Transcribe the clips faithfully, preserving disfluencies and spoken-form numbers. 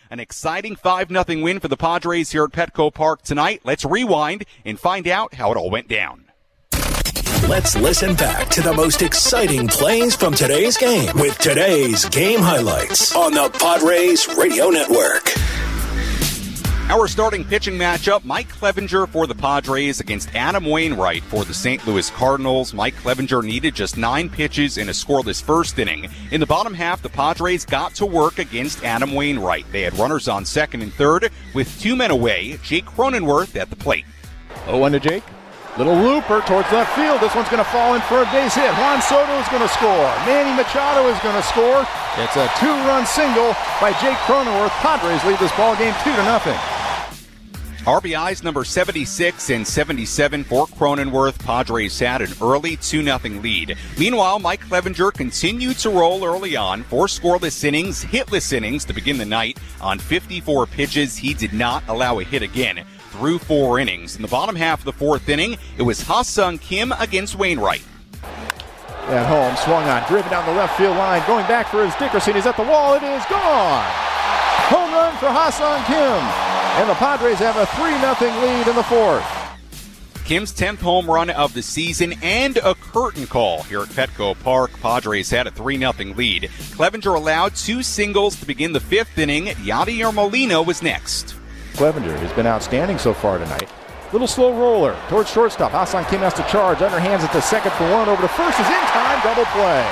An exciting five nothing win for the Padres here at Petco Park tonight. Let's rewind and find out how it all went down. Let's listen back to the most exciting plays from today's game with today's game highlights on the Padres Radio Network. Our starting pitching matchup, Mike Clevinger for the Padres against Adam Wainwright for the Saint Louis Cardinals. Mike Clevinger needed just nine pitches in a scoreless first inning. In the bottom half, the Padres got to work against Adam Wainwright. They had runners on second and third with two men away. Jake Cronenworth at the plate. oh one to Jake. Little looper towards left field. This one's going to fall in for a base hit. Juan Soto is going to score. Manny Machado is going to score. It's a two-run single by Jake Cronenworth. Padres lead this ball game two to nothing. R B Is number seventy-six and seventy-seven for Cronenworth. Padres had an early two nothing lead. Meanwhile, Mike Clevinger continued to roll early on. Four scoreless innings, hitless innings to begin the night. On fifty-four pitches, he did not allow a hit again through four innings. In the bottom half of the fourth inning, it was Ha-Sung Kim against Wainwright. At home, swung on, driven down the left field line, going back for his Dickerson. He's at the wall. It is gone. Home run for Ha-Sung Kim. And the Padres have a three nothing lead in the fourth. Kim's tenth home run of the season and a curtain call here at Petco Park. Padres had a three nothing lead. Clevinger allowed two singles to begin the fifth inning. Yadier Molina was next. Clevinger has been outstanding so far tonight. Little slow roller towards shortstop. Ha-Sung Kim has to charge. Underhands at the second for one. Over to first is in time. Double play.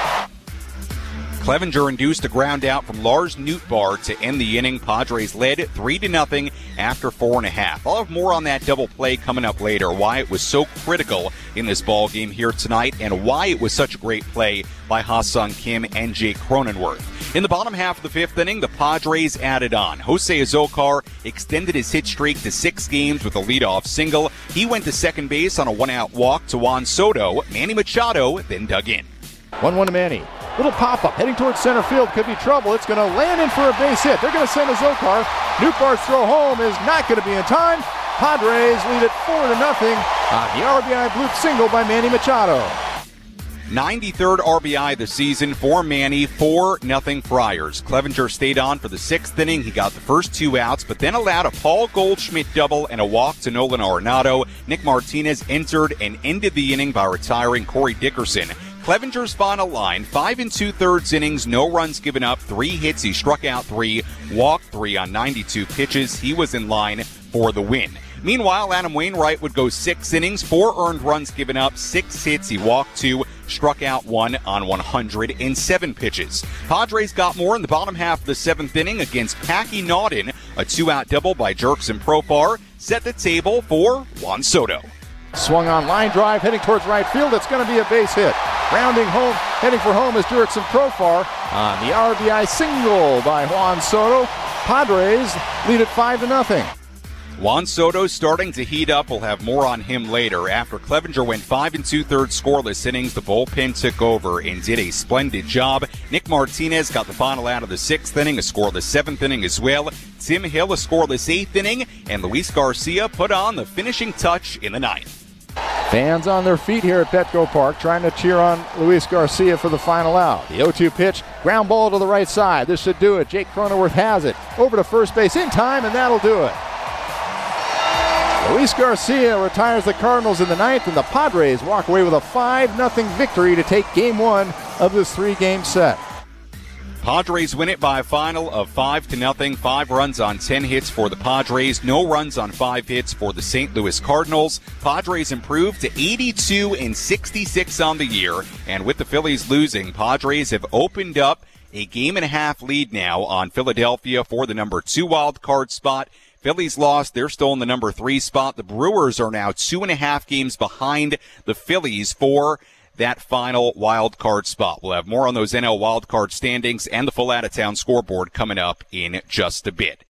Clevinger induced a ground out from Lars Nootbaar to end the inning. Padres led three to nothing after four and a half. I'll have more on that double play coming up later, why it was so critical in this ball game here tonight and why it was such a great play by Ha-Sung Kim and Jake Cronenworth. In the bottom half of the fifth inning, the Padres added on. Jose Azocar extended his hit streak to six games with a leadoff single. He went to second base on a one-out walk to Juan Soto. Manny Machado then dug in. one one to Manny. Little pop-up, heading towards center field. Could be trouble. It's going to land in for a base hit. They're going to send Azocar. Nootbaar's throw home is not going to be in time. Padres lead it four to nothing on the R B I bloop single by Manny Machado. ninety-third R B I this season for Manny, four nothing Friars. Clevinger stayed on for the sixth inning. He got the first two outs, but then allowed a Paul Goldschmidt double and a walk to Nolan Arenado. Nick Martinez entered and ended the inning by retiring Corey Dickerson. Clevinger's final line, five and two-thirds innings, no runs given up, three hits. He struck out three, walked three on ninety-two pitches. He was in line for the win. Meanwhile, Adam Wainwright would go six innings, four earned runs given up, six hits. He walked two, struck out one on one hundred seven pitches. Padres got more in the bottom half of the seventh inning against Packy Naughton. A two-out double by Jurickson Profar set the table for Juan Soto. Swung on line drive, heading towards right field. It's going to be a base hit. Rounding home, heading for home is Jurickson Profar on the R B I single by Juan Soto. Padres lead it five to nothing. Juan Soto starting to heat up. We'll have more on him later. After Clevinger went five and two-thirds scoreless innings, the bullpen took over and did a splendid job. Nick Martinez got the final out of the sixth inning, a scoreless seventh inning as well. Tim Hill a scoreless eighth inning, and Luis Garcia put on the finishing touch in the ninth. Fans on their feet here at Petco Park trying to cheer on Luis Garcia for the final out. The oh two pitch, ground ball to the right side. This should do it. Jake Cronenworth has it. Over to first base in time, and that'll do it. Luis Garcia retires the Cardinals in the ninth, and the Padres walk away with a five nothing victory to take game one of this three-game set. Padres win it by a final of five to nothing. Five runs on ten hits for the Padres. No runs on five hits for the Saint Louis Cardinals. Padres improved to eighty-two and sixty-six on the year. And with the Phillies losing, Padres have opened up a game and a half lead now on Philadelphia for the number two wild card spot. Phillies lost. They're still in the number three spot. The Brewers are now two and a half games behind the Phillies for that final wild card spot. We'll have more on those N L wild card standings and the full out-of-town scoreboard coming up in just a bit.